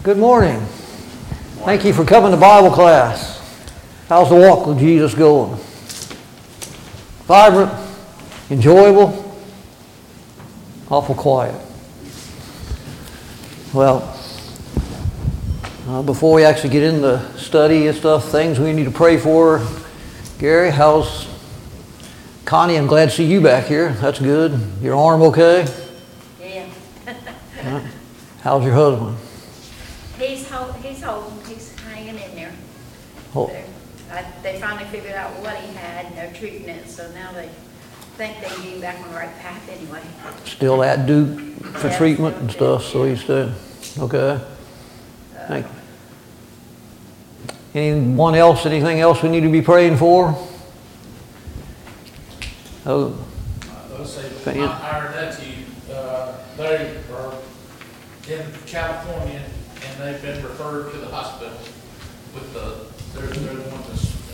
Good morning. Thank you for coming to Bible class. How's the walk with Jesus going? Vibrant? Enjoyable? Awful quiet. Well, before we actually get into study and stuff, things we need to pray for. Gary, how's Connie? I'm glad to see you back here. That's good. Your arm okay? Yeah. How's your husband? He's holding. He's hanging in there. Oh. They finally figured out what he had, and they're treating it, so now they think they get him back on the right path anyway. Still at Duke for Yes, treatment and still stuff, so he's still, okay. Thank you. Anyone else, anything else we need to be praying for? Oh. I heard that to you. They are in California and they've been referred to the hospital with they're the ones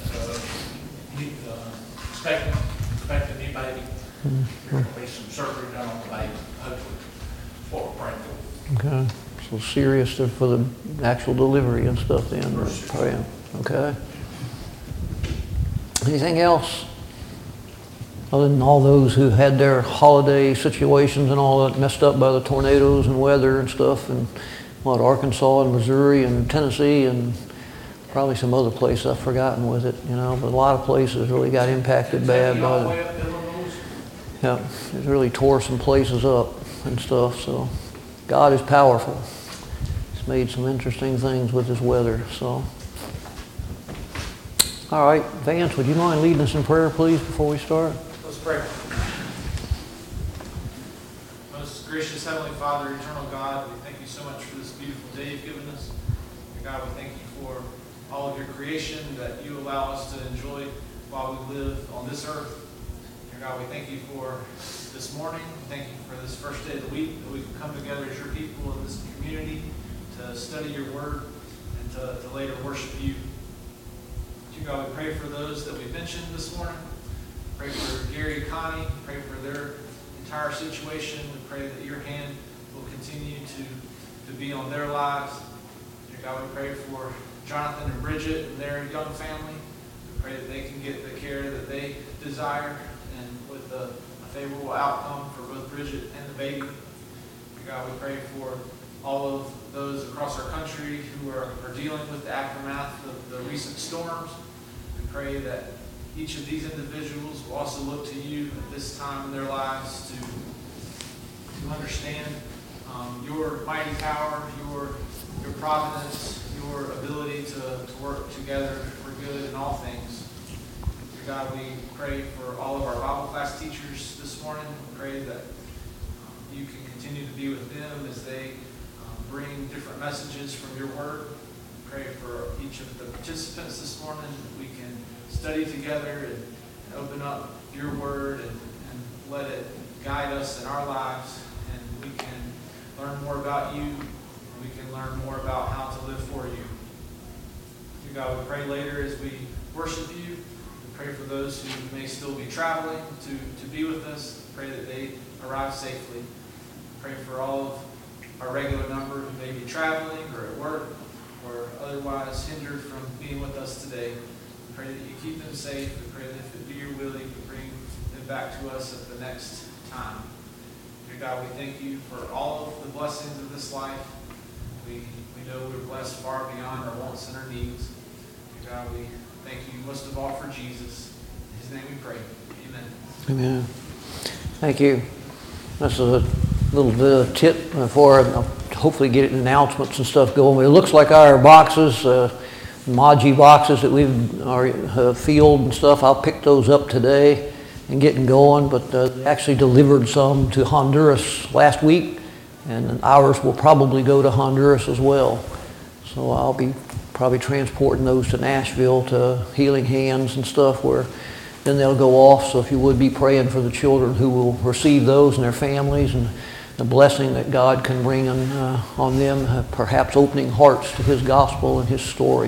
that's expecting a new baby. There's going to be some surgery done on the baby, hopefully. That's what we're praying for. Okay, so serious for the actual delivery and stuff then, we're praying, okay. Anything else? Other than all those who had their holiday situations and all that messed up by the tornadoes and weather and stuff, and Arkansas and Missouri and Tennessee and probably some other place I've forgotten with it, but a lot of places really got impacted bad by it. Yeah, it really tore some places up and stuff, so God is powerful. He's made some interesting things with his weather, so. All right, Vance, would you mind leading us in prayer, please, before we start? Let's pray. Most gracious Heavenly Father, eternal God, we thank you so much for this beautiful day you've given us. Dear God, we thank you for all of your creation that you allow us to enjoy while we live on this earth. Dear God, we thank you for this morning. Thank you for this first day of the week that we can come together as your people in this community to study your word and to later worship you. Dear God, we pray for those that we mentioned this morning. Pray for Gary and Connie. Pray for their entire situation. We pray that your hand will continue to be on their lives. Dear God, we pray for Jonathan and Bridget and their young family. We pray that they can get the care that they desire and with a favorable outcome for both Bridget and the baby. Dear God, we pray for all of those across our country who are dealing with the aftermath of the recent storms. We pray that each of these individuals will also look to you at this time in their lives to understand your mighty power, your providence, your ability to work together for good in all things. Dear God, we pray for all of our Bible class teachers this morning. We pray that you can continue to be with them as they bring different messages from your word. We pray for each of the participants this morning that we can study together and open up your word and let it guide us in our lives, and we can learn more about you, and we can learn more about how to live for you. Dear God, we pray later as we worship you. We pray for those who may still be traveling to be with us. Pray that they arrive safely. Pray for all of our regular number who may be traveling or at work or otherwise hindered from being with us today. We pray that you keep them safe. We pray that if it be your will, you can bring them back to us at the next time. Dear God, we thank you for all of the blessings of this life. We know we're blessed far beyond our wants and our needs. Dear God, we thank you most of all for Jesus. In his name we pray. Amen. Amen. Thank you. That's a little bit of a tip before I'll hopefully get announcements and stuff going. It looks like our boxes, Maji boxes that we've our field and stuff, I'll pick those up today and getting going, but they actually delivered some to Honduras last week, and ours will probably go to Honduras as well. So I'll be probably transporting those to Nashville to Healing Hands and stuff, where then they'll go off. So if you would be praying for the children who will receive those and their families, and the blessing that God can bring on them, perhaps opening hearts to his gospel and his story.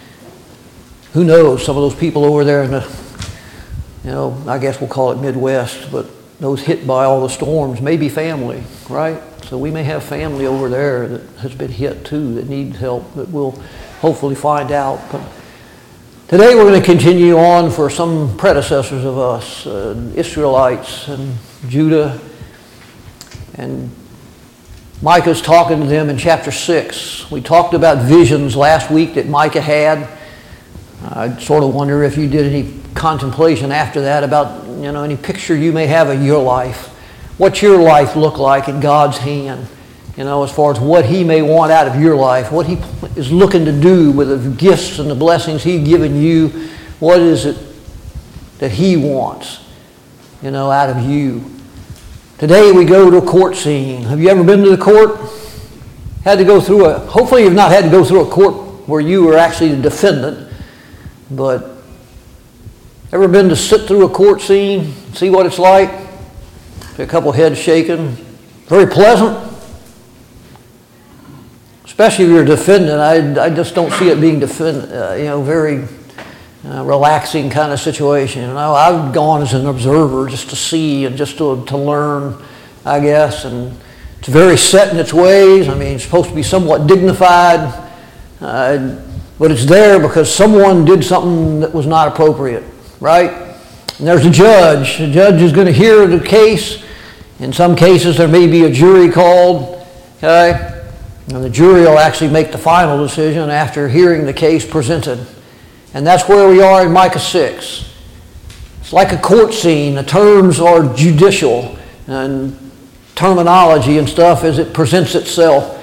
Who knows, some of those people over there in the, I guess we'll call it Midwest, but those hit by all the storms may be family, right? So we may have family over there that has been hit too, that needs help, that we'll hopefully find out. But today we're going to continue on for some predecessors of us, Israelites and Judah. And Micah's talking to them in chapter 6. We talked about visions last week that Micah had. I sort of wonder if you did any contemplation after that about, any picture you may have of your life. What's your life look like in God's hand? As far as what He may want out of your life, what He is looking to do with the gifts and the blessings He's given you. What is it that He wants, out of you? Today we go to a court scene. Have you ever been to the court? Had to go through hopefully you've not had to go through a court where you were actually the defendant, but ever been to sit through a court scene, see what it's like? A couple heads shaking. Very pleasant. Especially if you're a defendant. I just don't see it being very relaxing kind of situation. I've gone as an observer just to see and just to learn, I guess. And it's very set in its ways. It's supposed to be somewhat dignified. But it's there because someone did something that was not appropriate, right? And there's a judge. The judge is going to hear the case. In some cases, there may be a jury called, okay? And the jury will actually make the final decision after hearing the case presented. And that's where we are in Micah 6. It's like a court scene. The terms are judicial and terminology and stuff as it presents itself.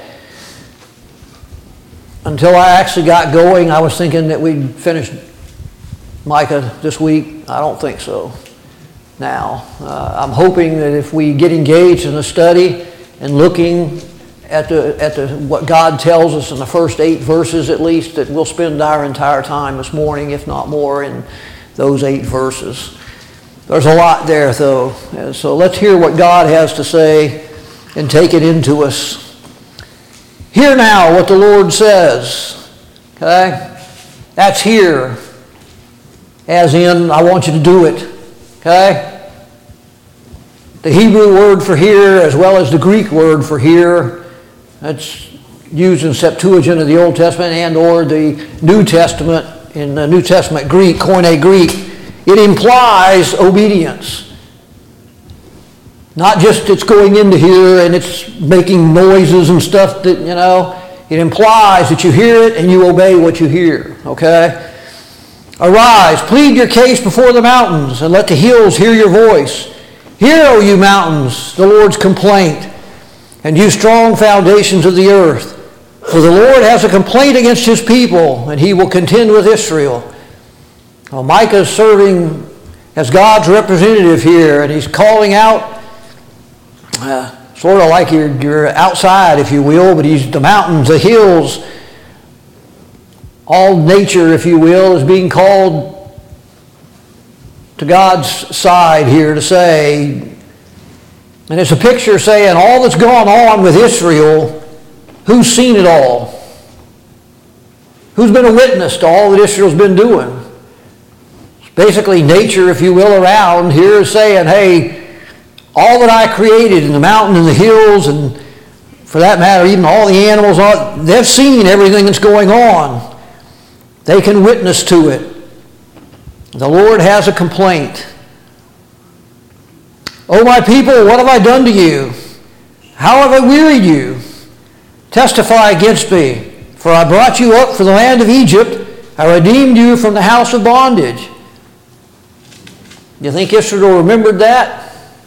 Until I actually got going, I was thinking that we'd finish Micah this week. I don't think so now. I'm hoping that if we get engaged in the study and looking at what God tells us in the first 8 verses at least, that we'll spend our entire time this morning, if not more, in those 8 verses. There's a lot there, though. And so let's hear what God has to say and take it into us. Hear now what the Lord says. Okay? That's hear. As in, I want you to do it. Okay? The Hebrew word for hear, as well as the Greek word for hear, that's used in Septuagint of the Old Testament and or the New Testament, in the New Testament Greek, Koine Greek. It implies obedience. Not just it's going into here and it's making noises and stuff that, it implies that you hear it and you obey what you hear, okay? Arise, plead your case before the mountains and let the hills hear your voice. Hear, O you mountains, the Lord's complaint, and you strong foundations of the earth. For the Lord has a complaint against His people, and He will contend with Israel. Well, Micah is serving as God's representative here, and he's calling out sort of like you're outside, if you will, but the mountains, the hills, all nature, if you will, is being called to God's side here to say, and it's a picture saying all that's gone on with Israel, who's seen it all? Who's been a witness to all that Israel's been doing? It's basically nature, if you will, around here is saying, hey, all that I created in the mountain and the hills, and for that matter, even all the animals, they've seen everything that's going on. They can witness to it. The Lord has a complaint. O my people, what have I done to you? How have I wearied you? Testify against me, for I brought you up from the land of Egypt. I redeemed you from the house of bondage. Do you think Israel remembered that?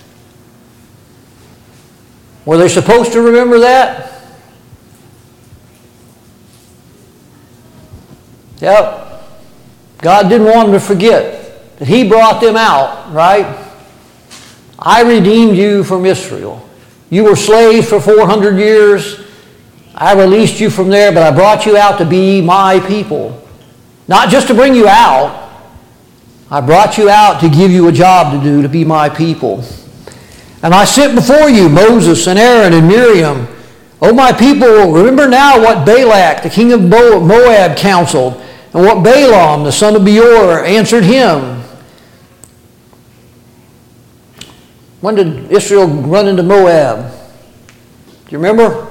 Were they supposed to remember that? Yep. God didn't want them to forget that He brought them out, right? I redeemed you from Israel. You were slaves for 400 years. I released you from there, but I brought you out to be my people. Not just to bring you out. I brought you out to give you a job to do, to be my people. And I sent before you Moses and Aaron and Miriam. O my people, remember now what Balak, the king of Moab, counseled, and what Balaam, the son of Beor, answered him. When did Israel run into Moab? Do you remember?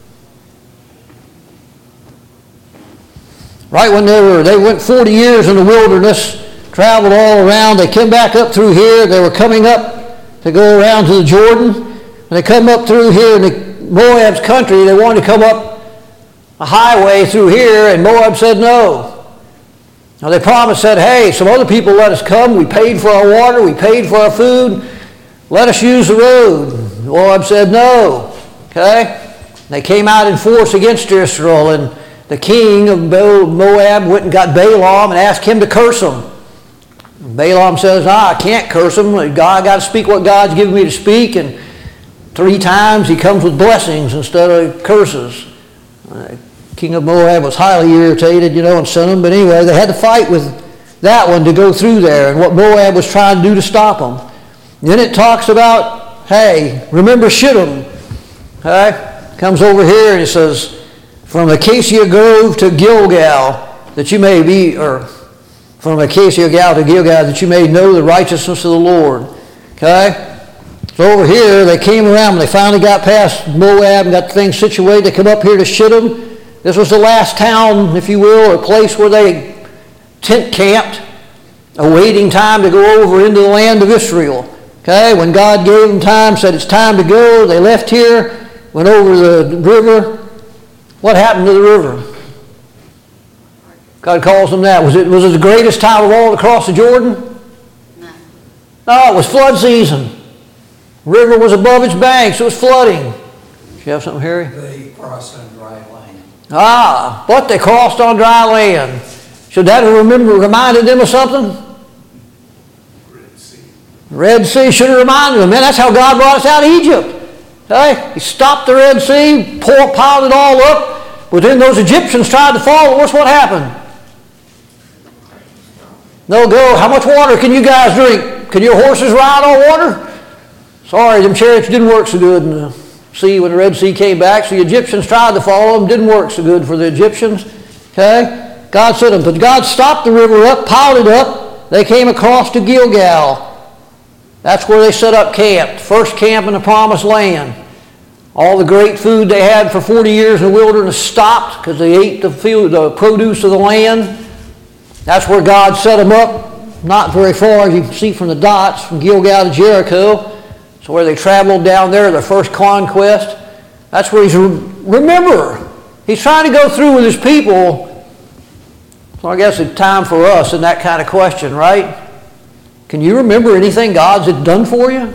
Right when they went 40 years in the wilderness, traveled all around. They came back up through here. They were coming up to go around to the Jordan. And they come up through here in the Moab's country. They wanted to come up a highway through here, and Moab said no. Now they promised, said, hey, some other people let us come. We paid for our water. We paid for our food. Let us use the road. Moab said no. Okay? They came out in force against Israel, and the king of Moab went and got Balaam and asked him to curse them. Balaam says, I can't curse them. I got to speak what God's given me to speak. And 3 times he comes with blessings instead of curses. King of Moab was highly irritated, and sent them. But anyway, they had to fight with that one to go through there and what Moab was trying to do to stop them. And then it talks about, hey, remember Shittim. Okay? Comes over here and it says, from Acacia Grove to Gilgal, that you may be, or from Acacia Grove to Gilgal, that you may know the righteousness of the Lord. Okay? So over here, they came around, and they finally got past Moab and got things situated. They come up here to Shittim. This was the last town, if you will, or place where they tent camped, awaiting time to go over into the land of Israel. Okay? When God gave them time, said it's time to go, they left here, went over the river. What happened to the river? God calls them that. Was it the greatest time of all to cross the Jordan? No. No, it was flood season. The river was above its banks. It was flooding. Do you have something, Harry? They crossed on dry land. But they crossed on dry land. Should that have reminded them of something? Red Sea. Red Sea should have reminded them. Man, that's how God brought us out of Egypt. Okay? He stopped the Red Sea, piled it all up. But then those Egyptians tried to follow. What's what happened? They'll go, how much water can you guys drink? Can your horses ride on water? Sorry, them chariots didn't work so good in the sea when the Red Sea came back. So the Egyptians tried to follow them. Didn't work so good for the Egyptians. Okay? God sent them. But God stopped the river up, piled it up. They came across to Gilgal. That's where they set up camp. First camp in the Promised Land. All the great food they had for 40 years in the wilderness stopped because they ate the produce of the land. That's where God set them up. Not very far, as you can see from the dots, from Gilgal to Jericho. So where they traveled down there, their first conquest. That's where remember, he's trying to go through with his people. So I guess it's time for us in that kind of question, right? Can you remember anything God's done for you?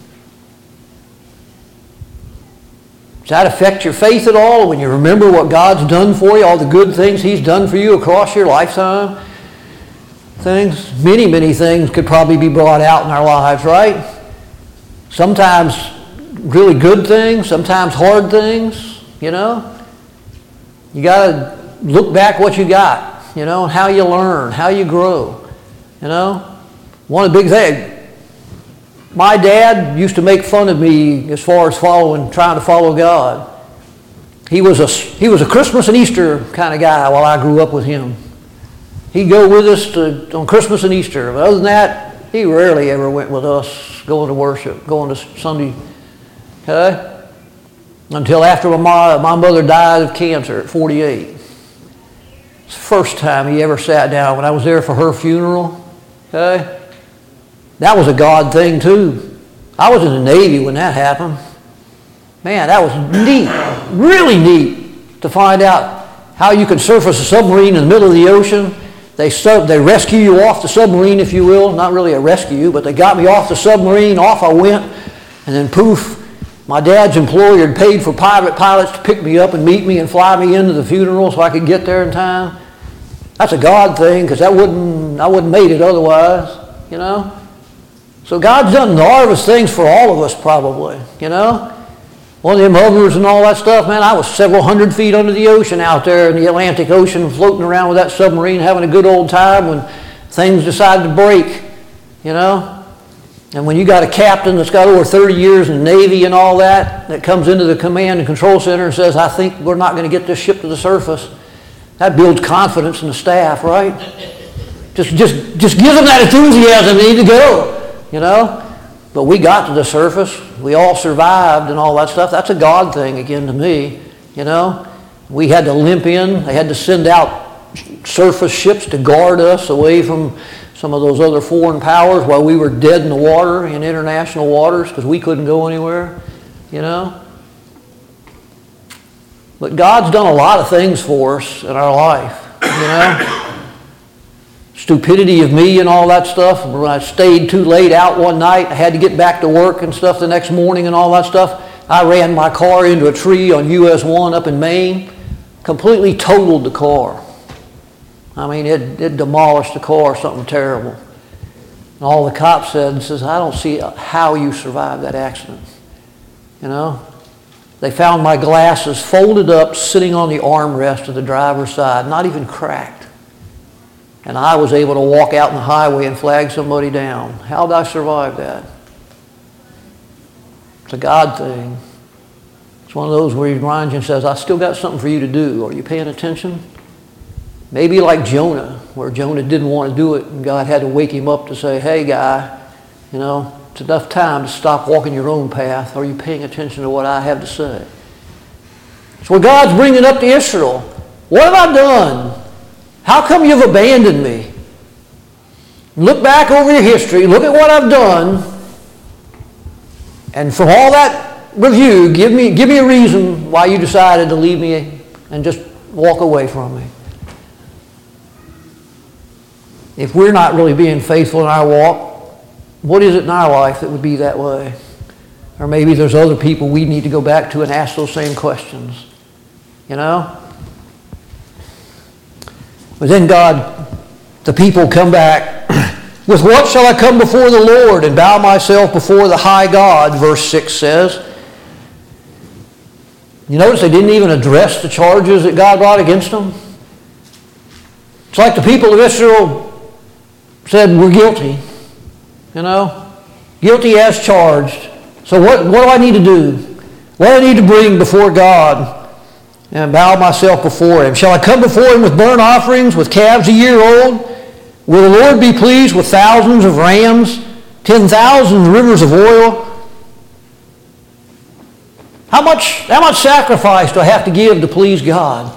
Does that affect your faith at all when you remember what God's done for you, all the good things he's done for you across your lifetime? Many, many things could probably be brought out in our lives, right? Sometimes really good things, sometimes hard things, You got to look back what you got, how you learn, how you grow, One of the big things, my dad used to make fun of me as far as trying to follow God. He was a Christmas and Easter kind of guy while I grew up with him. He'd go with us on Christmas and Easter. But other than that, he rarely ever went with us going to worship, going to Sunday. Okay? Until after my mother died of cancer at 48. It's the first time he ever sat down when I was there for her funeral. Okay? That was a God thing too. I was in the Navy when that happened. Man, that was neat, really neat to find out how you could surface a submarine in the middle of the ocean. They rescue you off the submarine, if you will. Not really a rescue, but they got me off the submarine, off I went, and then poof, my dad's employer had paid for private pilots to pick me up and meet me and fly me into the funeral so I could get there in time. That's a God thing, because I wouldn't have made it otherwise, So God's done marvelous things for all of us probably, One of them hovers and all that stuff, man, I was several hundred feet under the ocean out there in the Atlantic Ocean floating around with that submarine having a good old time when things decided to break, And when you got a captain that's got over 30 years in the Navy and all that comes into the command and control center and says, I think we're not going to get this ship to the surface, that builds confidence in the staff, right? Just gives them that enthusiasm they need to go. But But we got to the surface. We all survived and all that stuff. That's a God thing again to me, you know. We had to limp in. They had to send out surface ships to guard us away from some of those other foreign powers while we were dead in the water in international waters because we couldn't go anywhere, you know. But God's done a lot of things for us in our life, you know. Stupidity of me and all that stuff. When I stayed too late out one night, I had to get back to work and stuff the next morning and all that stuff. I ran my car into a tree on US 1 up in Maine. Completely totaled the car. I mean, it demolished the car, something terrible. And all the cops says, I don't see how you survived that accident. You know? They found my glasses folded up, sitting on the armrest of the driver's side, not even cracked. And I was able to walk out on the highway and flag somebody down. How did I survive that? It's a God thing. It's one of those where he reminds you and says, I still got something for you to do. Are you paying attention? Maybe like Jonah, where Jonah didn't want to do it, and God had to wake him up to say, hey, guy, you know, it's enough time to stop walking your own path. Are you paying attention to what I have to say? So when God's bringing up to Israel, what have I done? How come you've abandoned me? Look back over your history. Look at what I've done. And from all that review, give me a reason why you decided to leave me and just walk away from me. If we're not really being faithful in our walk, what is it in our life that would be that way? Or maybe there's other people we need to go back to and ask those same questions. You know? But then the people come back, with what shall I come before the Lord and bow myself before the high God, verse 6 says. You notice they didn't even address the charges that God brought against them. It's like the people of Israel said, we're guilty. You know? Guilty as charged. So what do I need to do? What do I need to bring before God? And bow myself before him. Shall I come before him with burnt offerings, with calves a year old? Will the Lord be pleased with thousands of rams, 10,000 rivers of oil? How much sacrifice do I have to give to please God?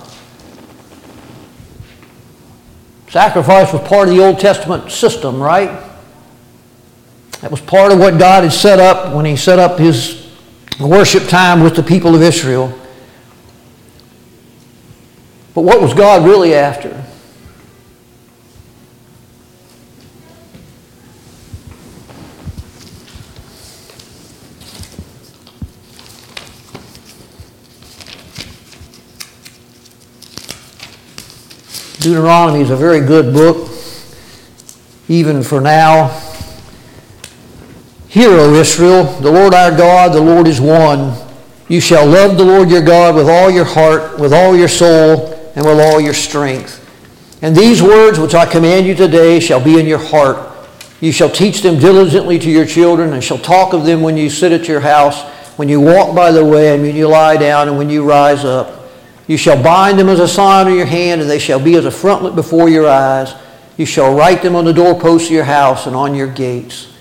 Sacrifice was part of the Old Testament system, right? That was part of what God had set up when he set up his worship time with the people of Israel. But what was God really after? Deuteronomy is a very good book, even for now. Hear, O Israel, the Lord our God, the Lord is one. You shall love the Lord your God with all your heart, with all your soul, and with all your strength. And these words which I command you today shall be in your heart. You shall teach them diligently to your children, and shall talk of them when you sit at your house, when you walk by the way, and when you lie down, and when you rise up. You shall bind them as a sign on your hand, and they shall be as a frontlet before your eyes. You shall write them on the doorposts of your house and on your gates.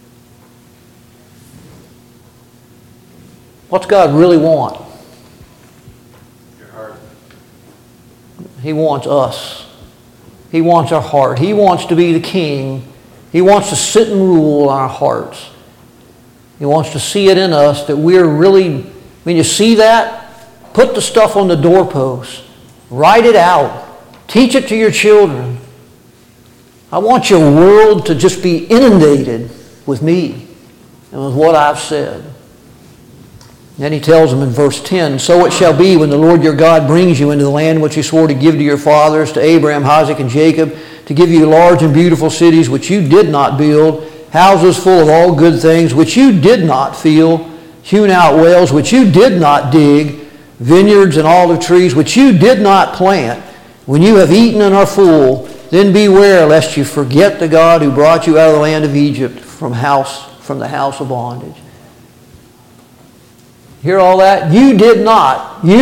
What's God really want? Your heart. He wants us. He wants our heart. He wants to be the king. He wants to sit and rule in our hearts. He wants to see it in us that we're really, when you see that, put the stuff on the doorpost. Write it out. Teach it to your children. I want your world to just be inundated with me and with what I've said. Then he tells them in verse 10, so it shall be when the Lord your God brings you into the land which he swore to give to your fathers, to Abraham, Isaac, and Jacob, to give you large and beautiful cities which you did not build, houses full of all good things which you did not fill, hewn out wells which you did not dig, vineyards and olive trees which you did not plant. When you have eaten and are full, then beware lest you forget the God who brought you out of the land of Egypt from the house of bondage. Hear all that? You did not, but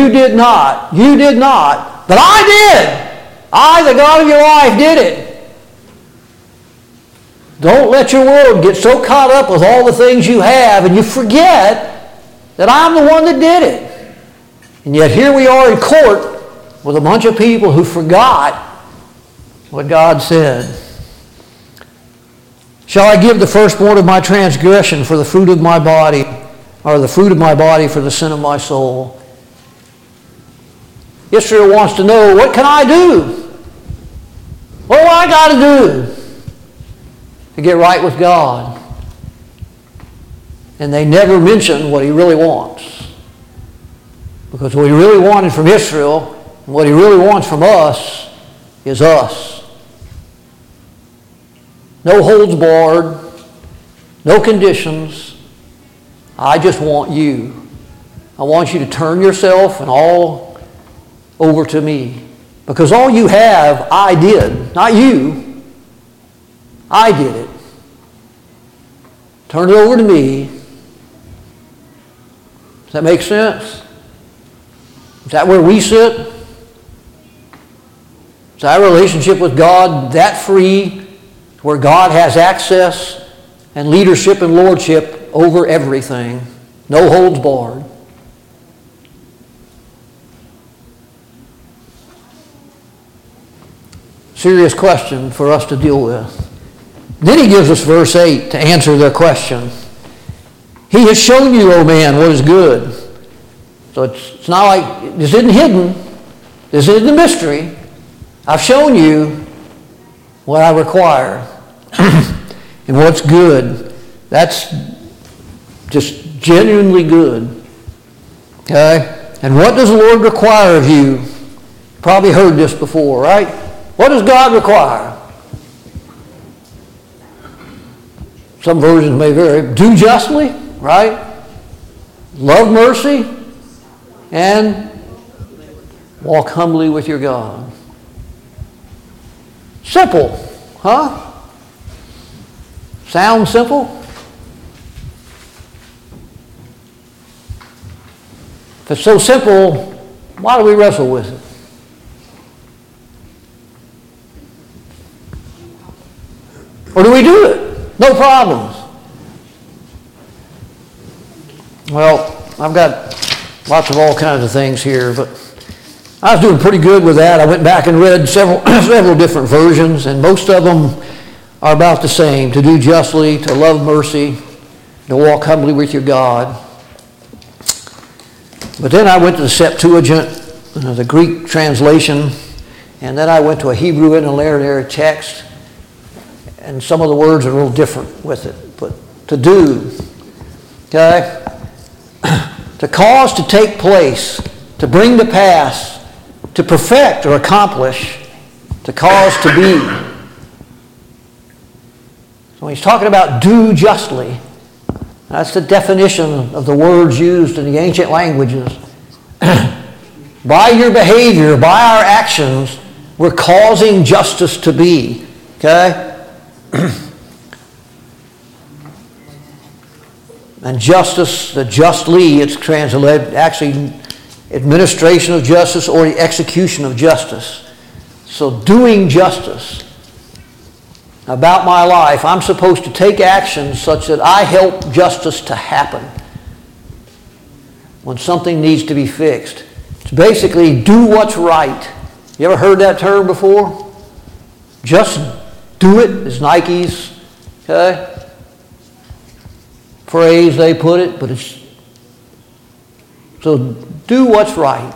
I did. I, the God of your life, did it. Don't let your world get so caught up with all the things you have and you forget that I'm the one that did it. And yet here we are in court with a bunch of people who forgot what God said. Shall I give the firstborn of my transgression for the fruit of my body, or the fruit of my body for the sin of my soul? Israel wants to know, what can I do? What do I got to do to get right with God? And they never mention what he really wants. Because what he really wanted from Israel and what he really wants from us is us. No holds barred, no conditions. I just want you. I want you to turn yourself and all over to me. Because all you have, I did. Not you. I did it. Turn it over to me. Does that make sense? Is that where we sit? Is our relationship with God that free, where God has access and leadership and lordship over everything? No holds barred. Serious question for us to deal with. Then he gives us verse 8 to answer their question. He has shown you, O man, what is good. So it's not like, this isn't hidden. This isn't a mystery. I've shown you what I require and what's good. That's just genuinely good. Okay? And what does the Lord require of you? Probably heard this before, right? What does God require? Some versions may vary. Do justly, right? Love mercy, and walk humbly with your God. Simple, huh? Sound simple? If it's so simple, why do we wrestle with it? Or do we do it? No problems. Well, I've got lots of all kinds of things here, but I was doing pretty good with that. I went back and read several different versions, and most of them are about the same. To do justly, to love mercy, to walk humbly with your God. But then I went to the Septuagint, the Greek translation, and then I went to a Hebrew interlinear text, and some of the words are a little different with it. But to do, okay? To cause to take place, to bring to pass, to perfect or accomplish, to cause to be. So when he's talking about do justly, that's the definition of the words used in the ancient languages. By your behavior, by our actions, we're causing justice to be. Okay? And justice, the justly, it's translated, actually, administration of justice or the execution of justice. So doing justice about my life, I'm supposed to take actions such that I help justice to happen when something needs to be fixed. It's basically do what's right. You ever heard that term before? Just do it is Nike's phrase they put it, but it's so do what's right.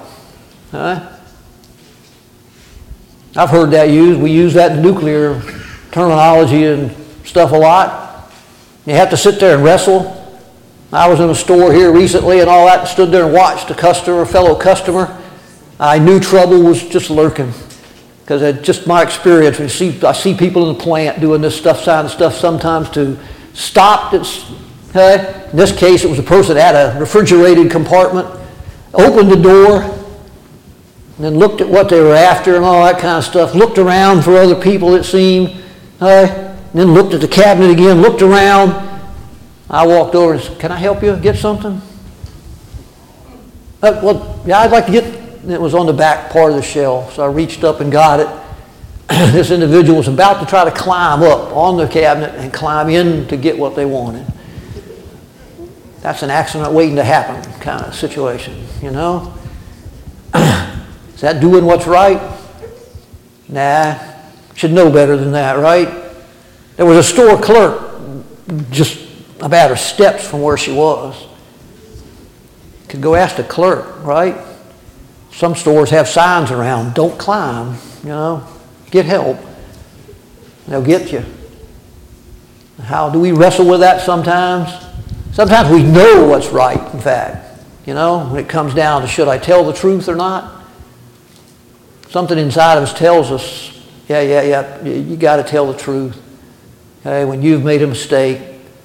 I've heard that used. We use that in nuclear terminology and stuff a lot. You have to sit there and wrestle. I was in a store here recently and all that, and stood there and watched a fellow customer. I knew trouble was just lurking. Because it's just my experience. I see people in the plant doing this stuff sometimes to stop. In this case, it was a person that had a refrigerated compartment, opened the door, and then looked at what they were after and all that kind of stuff, looked around for other people, it seemed, and then looked at the cabinet again, looked around. I walked over and said, "Can I help you get something?" Well, yeah, I'd like to get, it was on the back part of the shelf, so I reached up and got it. this individual was about to try to climb up on the cabinet and climb in to get what they wanted. That's an accident waiting to happen kind of situation, you know? Is that doing what's right? Nah, should know better than that, right? There was a store clerk just about her steps from where she was. Could go ask the clerk, right? Some stores have signs around, don't climb, you know, get help. They'll get you. How do we wrestle with that sometimes? Sometimes we know what's right, in fact. You know, when it comes down to should I tell the truth or not? Something inside of us tells us, yeah, you got to tell the truth. Okay, when you've made a mistake,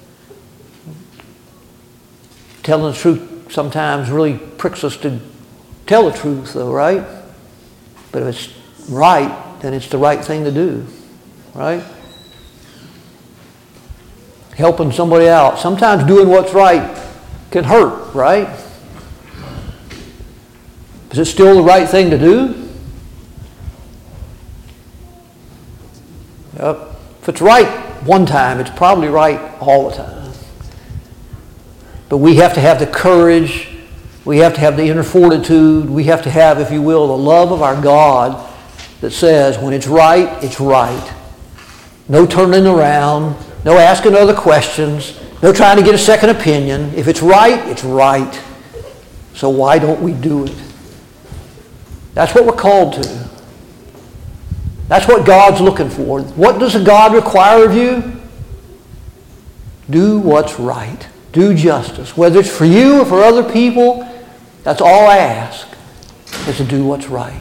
telling the truth sometimes really pricks us to tell the truth, though, right? But if it's right, then it's the right thing to do, right? Helping somebody out. Sometimes doing what's right can hurt, right? Is it still the right thing to do? Yep. If it's right one time, it's probably right all the time. But we have to have the courage, we have to have the inner fortitude, we have to have, if you will, the love of our God that says when it's right, it's right. No turning around, no asking other questions, no trying to get a second opinion. If it's right, it's right. So why don't we do it? That's what we're called to. That's what God's looking for. What does a God require of you? Do what's right. Do justice. Whether it's for you or for other people, that's all I ask, is to do what's right.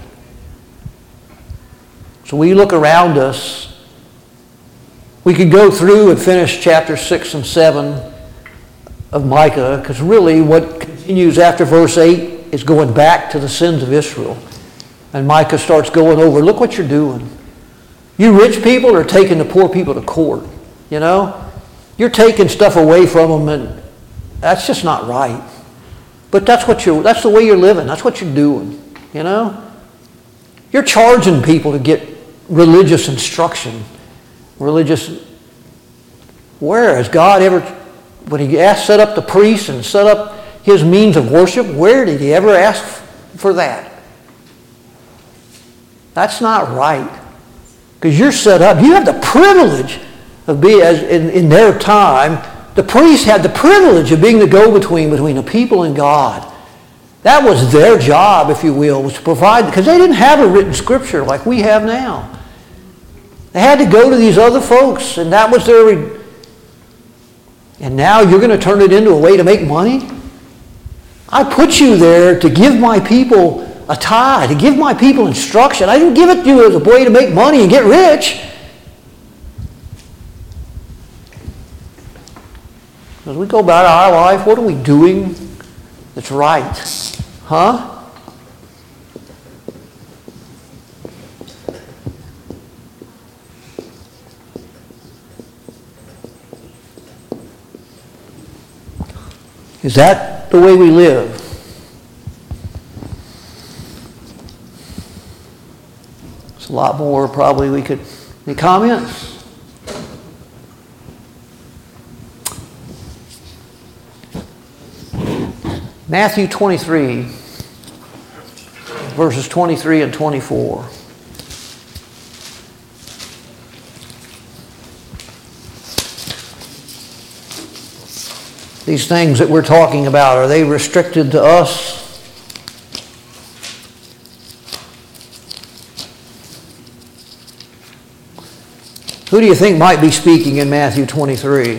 So we look around us. We could go through and finish chapter 6 and 7 of Micah, because really what continues after verse 8 is going back to the sins of Israel. And Micah starts going over, look what you're doing. You rich people are taking the poor people to court, you know? You're taking stuff away from them, and that's just not right. But that's the way you're living. That's what you're doing, you know? You're charging people to get religious instruction. Where has God ever, when he set up the priests and set up his means of worship, where did he ever ask for that? That's not right. Because you're set up, you have the privilege of being, as in their time, the priests had the privilege of being the go-between between the people and God. That was their job, if you will, was to provide, because they didn't have a written scripture like we have now. They had to go to these other folks, and that was their... And now you're going to turn it into a way to make money? I put you there to give my people a tithe, to give my people instruction. I didn't give it to you as a way to make money and get rich. As we go about our life, what are we doing that's right? Huh? Is that the way we live? It's a lot more probably we could... Any comments? Matthew 23, verses 23 and 24. These things that we're talking about, are they restricted to us? Who do you think might be speaking in Matthew 23?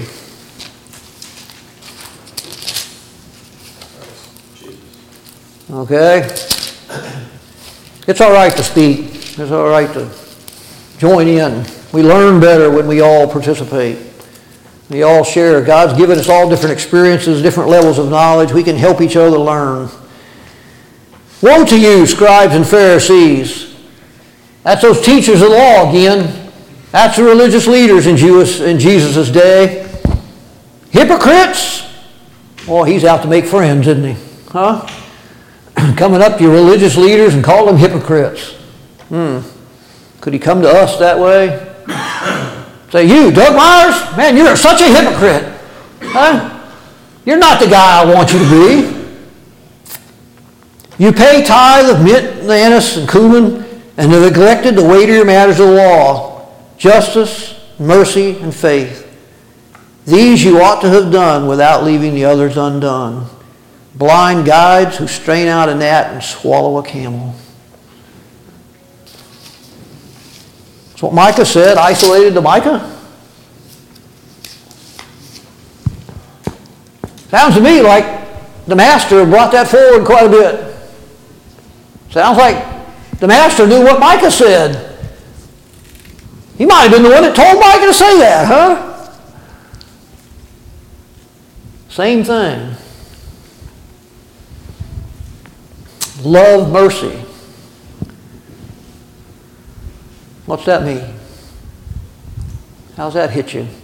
Okay? It's all right to speak. It's all right to join in. We learn better when we all participate. We all share. God's given us all different experiences, different levels of knowledge. We can help each other learn. Woe to you, scribes and Pharisees. That's those teachers of the law again. That's the religious leaders in Jesus' day. Hypocrites. Oh, he's out to make friends, isn't he? Huh? Coming up to your religious leaders and call them hypocrites. Because Could he come to us that way? Say, you, Doug Myers, man, you're such a hypocrite. Huh? You're not the guy I want you to be. You pay tithe of mint and anise and cumin and have neglected the weightier matters of the law, justice, mercy, and faith. These you ought to have done without leaving the others undone. Blind guides who strain out a gnat and swallow a camel. That's what Micah said, isolated to Micah. Sounds to me like the master brought that forward quite a bit. Sounds like the master knew what Micah said. He might have been the one that told Micah to say that, huh? Same thing. Love mercy. What's that mean? How's that hit you?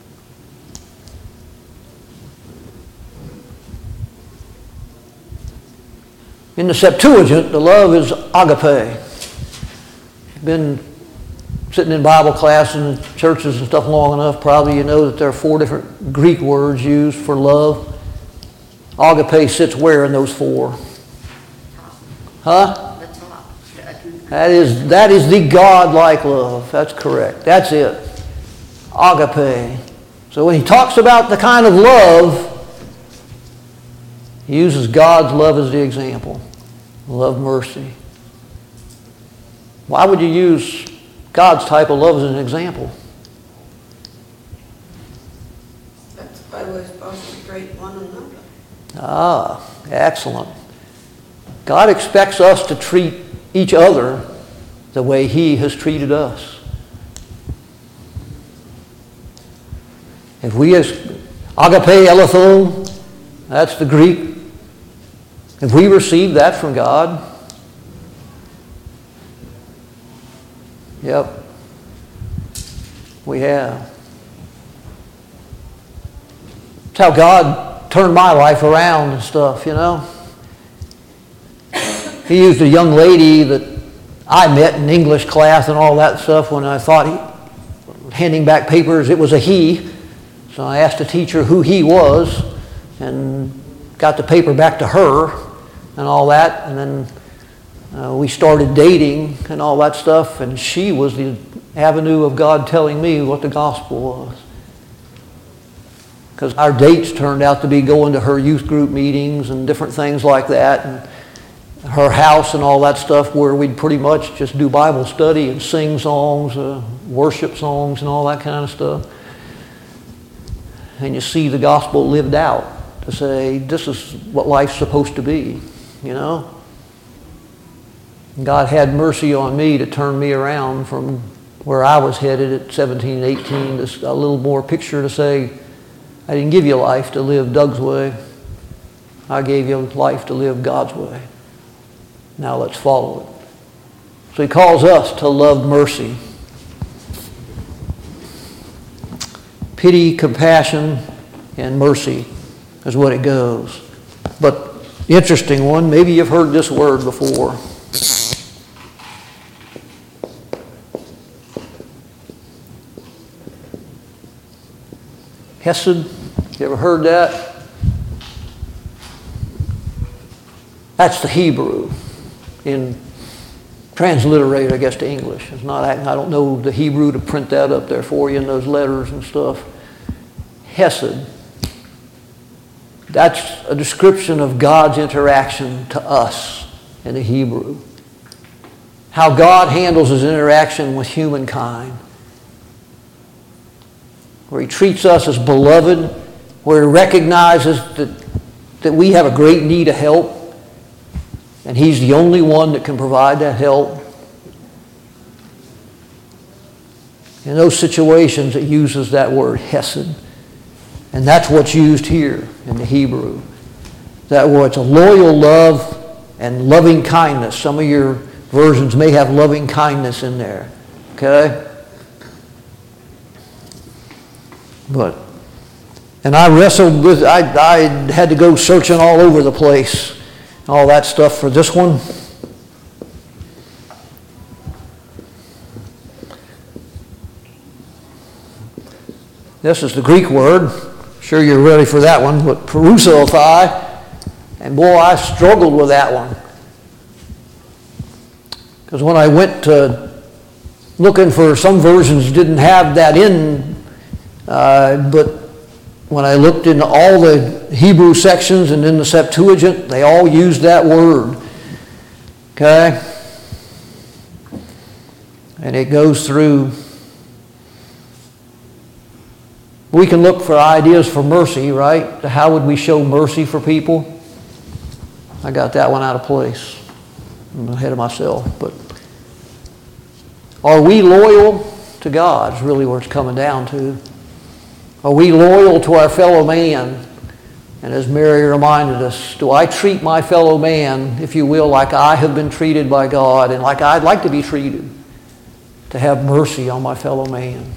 In the Septuagint, the love is agape. Been sitting in Bible class and churches and stuff long enough, probably you know that there are 4 different Greek words used for love. Agape sits where in those 4? Huh? The top. That is the God-like love. That's correct. That's it. Agape. So when he talks about the kind of love, he uses God's love as the example. Love mercy. Why would you use God's type of love as an example? That's why we're supposed to treat one another. Ah, excellent. God expects us to treat each other the way He has treated us. If we as agape elethon, that's the Greek. If we receive that from God, yep, we have. It's how God turned my life around and stuff, you know. He used a young lady that I met in English class and all that stuff when I thought handing back papers, it was a he. So I asked the teacher who he was and got the paper back to her and all that. And then we started dating and all that stuff. And she was the avenue of God telling me what the gospel was. Because our dates turned out to be going to her youth group meetings and different things like that. And her house and all that stuff where we'd pretty much just do Bible study and sing songs, worship songs and all that kind of stuff. And you see the gospel lived out to say, this is what life's supposed to be, you know. God had mercy on me to turn me around from where I was headed at 17, 18, just a little more picture to say, I didn't give you life to live Doug's way. I gave you life to live God's way. Now let's follow it. So he calls us to love mercy. Pity, compassion, and mercy is what it goes. But the interesting one, maybe you've heard this word before. Hesed, you ever heard that? That's the Hebrew. In transliterate, I guess, to English. It's not. I don't know the Hebrew to print that up there for you in those letters and stuff. Hesed. That's a description of God's interaction to us in the Hebrew. How God handles His interaction with humankind. Where He treats us as beloved, where He recognizes that we have a great need of help, and He's the only one that can provide that help. In those situations, it uses that word, hesed. And that's what's used here in the Hebrew. That word's a loyal love and loving kindness. Some of your versions may have loving kindness in there. Okay? And I wrestled with, I had to go searching all over the place. All that stuff for this one. This is the Greek word. Sure you're ready for that one, but parousathai. And boy, I struggled with that one. Because when I went to looking for, some versions didn't have that in, but when I looked into all the Hebrew sections and in the Septuagint, they all used that word. Okay? And it goes through. We can look for ideas for mercy, right? How would we show mercy for people? I got that one out of place. I'm ahead of myself. But are we loyal to God is really where it's coming down to. Are we loyal to our fellow man? And as Mary reminded us, do I treat my fellow man, if you will, like I have been treated by God and like I'd like to be treated, to have mercy on my fellow man?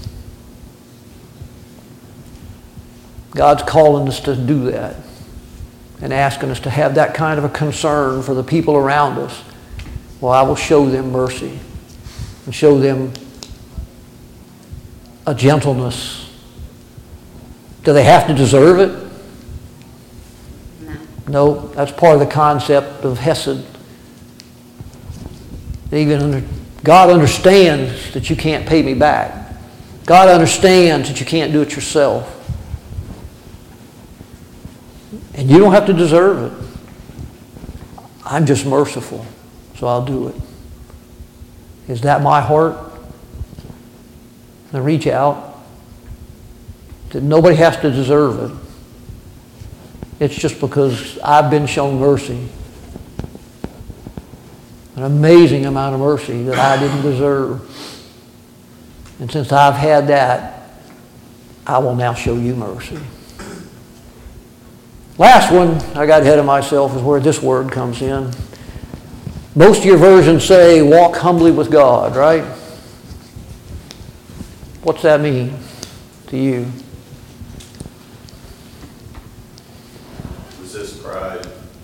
God's calling us to do that and asking us to have that kind of a concern for the people around us. Well, I will show them mercy and show them a gentleness. Do they have to deserve it? No, that's part of the concept of Hesed. God understands that you can't pay me back. God understands that you can't do it yourself. And you don't have to deserve it. I'm just merciful, so I'll do it. Is that my heart? Then reach out. That nobody has to deserve it. It's just because I've been shown mercy. An amazing amount of mercy that I didn't deserve. And since I've had that, I will now show you mercy. Last one, I got ahead of myself, is where this word comes in. Most of your versions say, walk humbly with God, right? What's that mean to you? Resist pride.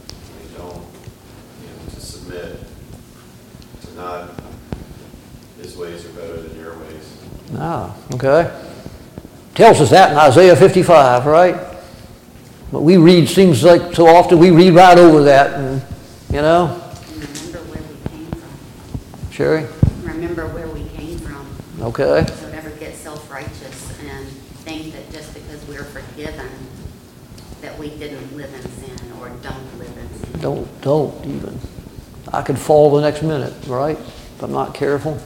To submit. To not, his ways are better than your ways. Okay. Tells us that in Isaiah 55, right? But we read, seems like so often we read right over that, and Remember where we came from. Sherry? Remember where we came from. Okay. Don't ever get self-righteous and think that just because we're forgiven that we didn't live in sin or don't live in sin. Don't even. I could fall the next minute, right? If I'm not careful.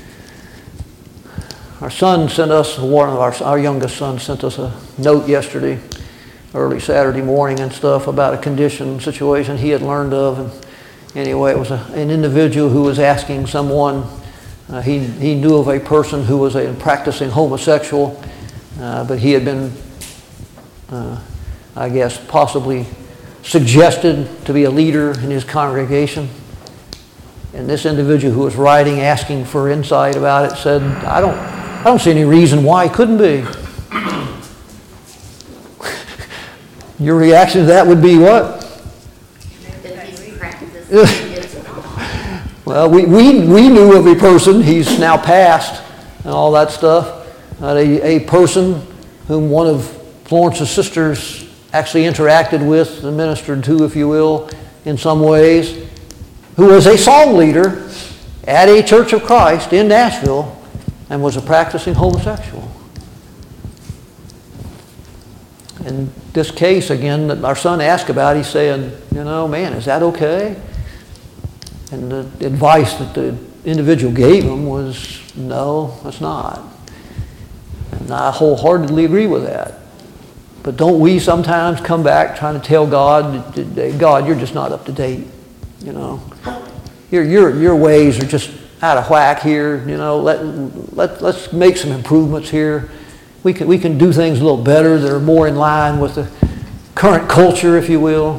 Our son sent us, one of our youngest son sent us a note yesterday, early Saturday morning and stuff, about a condition, situation he had learned of. And anyway, it was an individual who was asking someone, he knew of a person who was a practicing homosexual, but he had been, I guess, possibly suggested to be a leader in his congregation. And this individual who was writing, asking for insight about it, said, I don't see any reason why he couldn't be. Your reaction to that would be what? That he's practicing his law. Well, we knew of a person, he's now passed and all that stuff, a person whom one of Florence's sisters actually interacted with and ministered to, if you will, in some ways, who was a song leader at a Church of Christ in Nashville and was a practicing homosexual. In this case, again, that our son asked about, he said, man, is that okay? And the advice that the individual gave him was, no, that's not. And I wholeheartedly agree with that. But don't we sometimes come back trying to tell God, God, you're just not up to date. Your ways are just out of whack here. Let's make some improvements here. We can do things a little better that are more in line with the current culture, if you will.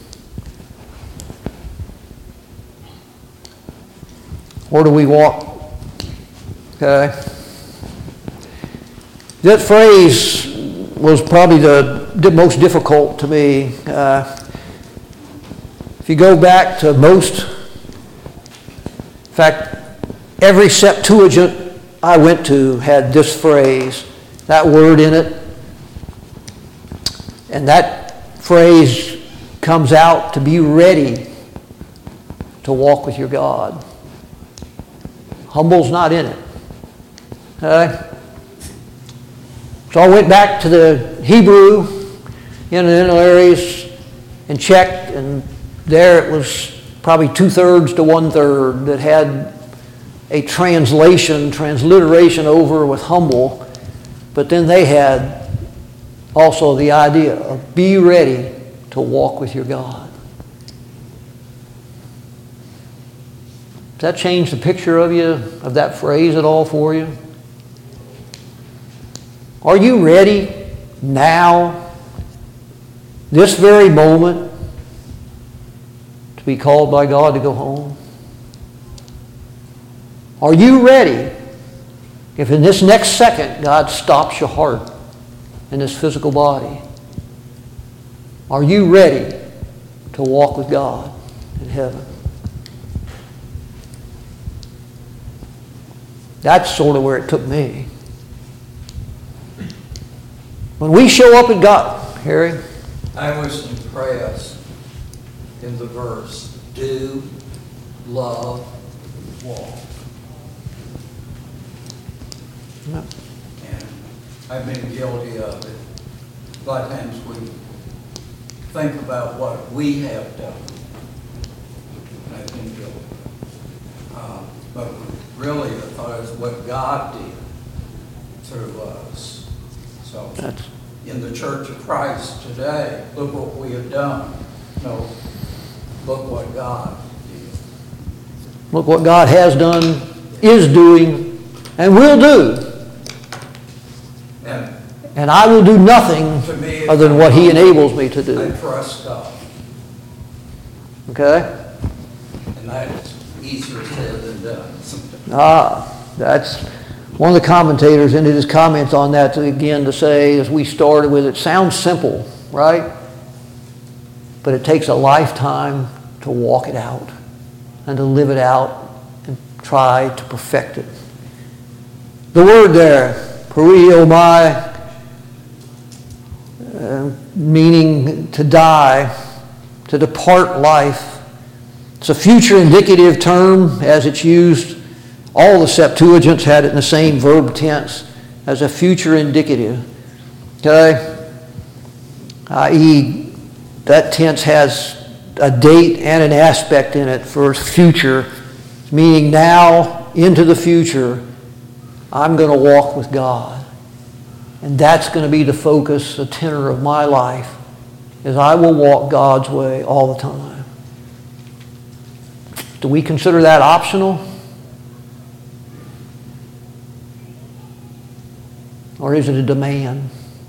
Where do we walk? Okay. That phrase was probably the most difficult to me. If you go back to most, in fact, every Septuagint I went to had this phrase, that word in it, And that phrase comes out to be ready to walk with your God. Humble's not in it. Okay? So I went back to the Hebrew areas and checked, and there it was probably 2/3 to 1/3 that had a transliteration over with humble, but then they had also the idea of be ready to walk with your God. Does that change the picture of that phrase at all for you? Are you ready now, this very moment, to be called by God to go home? Are you ready if in this next second God stops your heart in this physical body? Are you ready to walk with God in heaven? That's sort of where it took me. When we show up at God, Harry, I was impressed in the verse, do, love, walk. And I've been guilty of it. A lot of times we think about what we have done. And I've been guilty. But really, I thought it was what God did through us. So, in the Church of Christ today, look what we have done. No, look what God did. look what God has done, is doing, and will do. And I will do nothing To me, other than what He enables me to I do. trust God. Okay? And that's easier said than done. That's one of the commentators ended his comments on that again to say, as we started with, it sounds simple, right? But it takes a lifetime to walk it out and to live it out and try to perfect it. The word there, periomai, meaning to die, to depart life. It's a future indicative term as it's used. All the Septuagints had it in the same verb tense as a future indicative. Okay? I.e., that tense has a date and an aspect in it for future, meaning now into the future, I'm going to walk with God. And that's going to be the focus, the tenor of my life, is I will walk God's way all the time. Do we consider that optional? Or is it a demand?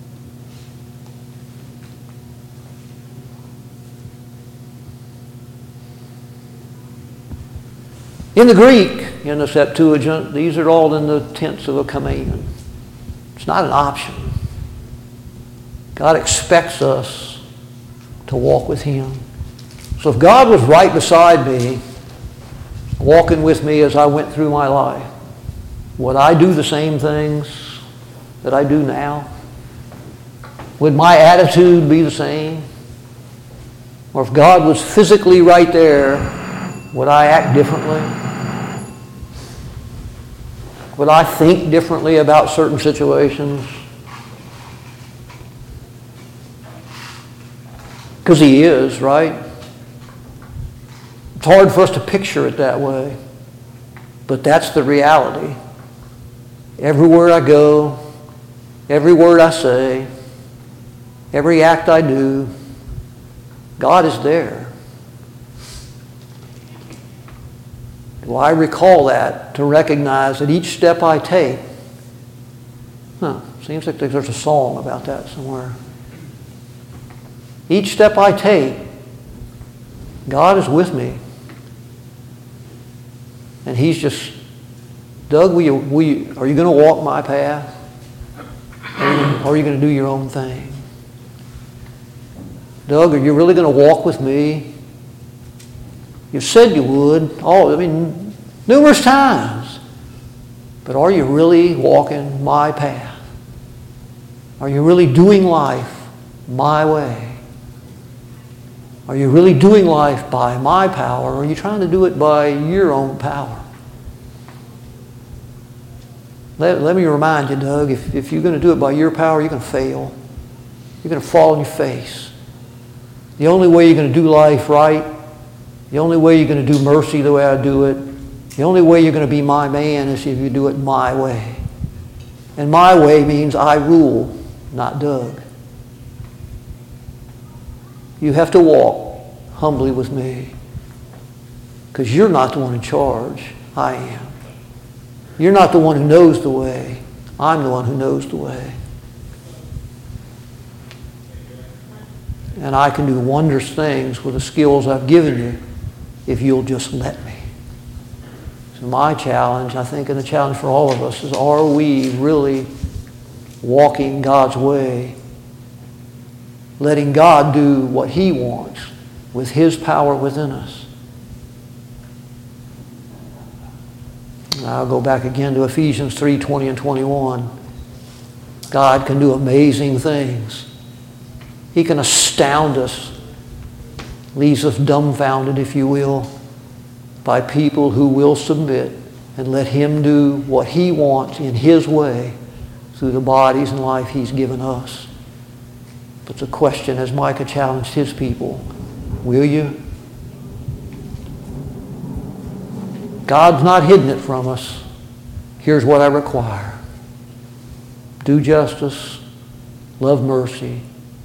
In the Greek, in the Septuagint, these are all in the tense of a command. It's not an option. God expects us to walk with Him. So if God was right beside me, walking with me as I went through my life, would I do the same things that I do now? Would my attitude be the same? Or if God was physically right there, would I act differently? Would I think differently about certain situations? Because He is, right? It's hard for us to picture it that way. But that's the reality. Everywhere I go, every word I say, every act I do, God is there. Do I recall that to recognize that each step I take, seems like there's a song about that somewhere. Each step I take, God is with me. And He's just, Doug, are you going to walk my path? Or are you going to do your own thing? Doug, are you really going to walk with me? You said you would. Numerous times. But are you really walking my path? Are you really doing life my way? Are you really doing life by my power, or are you trying to do it by your own power? Let me remind you, Doug, if you're going to do it by your power, you're going to fail. You're going to fall on your face. The only way you're going to do life right, the only way you're going to do mercy the way I do it, the only way you're going to be my man is if you do it my way. And my way means I rule, not Doug. You have to walk humbly with me, because you're not the one in charge. I am. You're not the one who knows the way. I'm the one who knows the way. And I can do wondrous things with the skills I've given you if you'll just let me. So my challenge, I think, and the challenge for all of us is, are we really walking God's way, letting God do what He wants with His power within us? And I'll go back again to Ephesians 3:20 and 21. God can do amazing things. He can astound us, leaves us dumbfounded, if you will, by people who will submit and let Him do what He wants in His way through the bodies and life He's given us. But the question, as Micah challenged his people, will you? God's not hidden it from us. Here's what I require. Do justice, love mercy,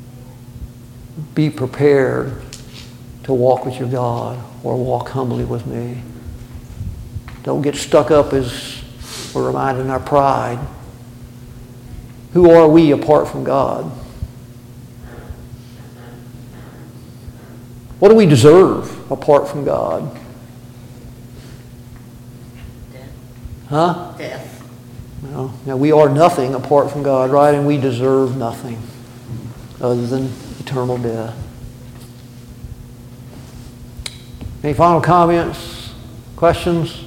be prepared to walk with your God, or walk humbly with me. Don't get stuck up, as we're reminded, in our pride. Who are we apart from God? What do we deserve apart from God? Death. Huh? Death. No. Now, we are nothing apart from God, right? And we deserve nothing other than eternal death. Any final comments? Questions?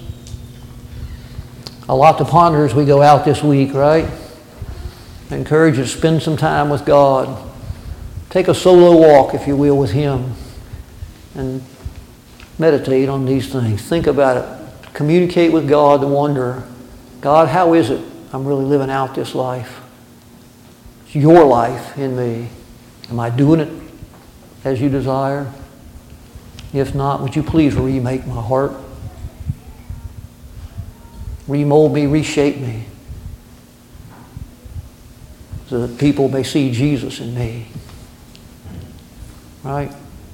A lot to ponder as we go out this week, right? I encourage you to spend some time with God. Take a solo walk, if you will, with Him. And meditate on these things. Think about it. Communicate with God and wonder, God, how is it I'm really living out this life? It's your life in me. Am I doing it as you desire? If not, would you please remake my heart? Remold me, reshape me, so that people may see Jesus in me. Right?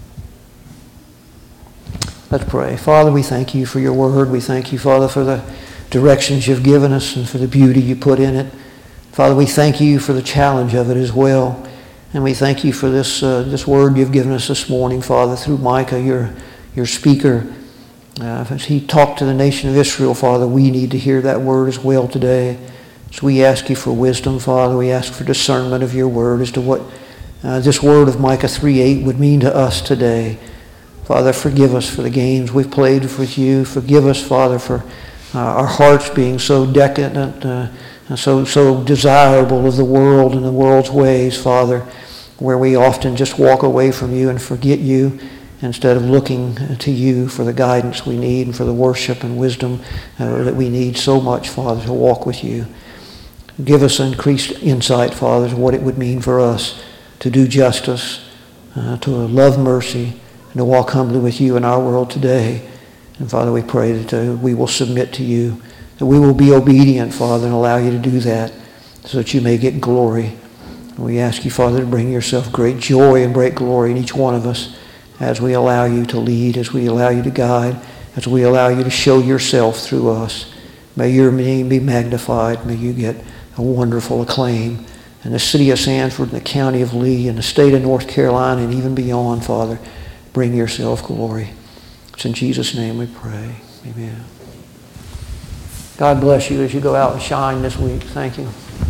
Let's pray. Father, we thank you for your word. We thank you, Father, for the directions you've given us and for the beauty you put in it. Father, we thank you for the challenge of it as well. And we thank you for this word you've given us this morning, Father, through Micah, your speaker. As he talked to the nation of Israel, Father, we need to hear that word as well today. So we ask you for wisdom, Father. We ask for discernment of your word as to what this word of Micah 3:8 would mean to us today. Father, forgive us for the games we've played with you. Forgive us, Father, for our hearts being so decadent, so desirable of the world and the world's ways, Father, where we often just walk away from you and forget you instead of looking to you for the guidance we need and for the worship and wisdom that we need so much, Father, to walk with you. Give us increased insight, Father, to what it would mean for us to do justice, to love mercy, and to walk humbly with you in our world today. And Father, we pray that we will submit to you, that we will be obedient, Father, and allow you to do that so that you may get glory. And we ask you, Father, to bring yourself great joy and great glory in each one of us as we allow you to lead, as we allow you to guide, as we allow you to show yourself through us. May your name be magnified. May you get a wonderful acclaim in the city of Sanford, in the county of Lee, in the state of North Carolina, and even beyond, Father. Bring yourself glory. It's in Jesus' name we pray. Amen. God bless you as you go out and shine this week. Thank you.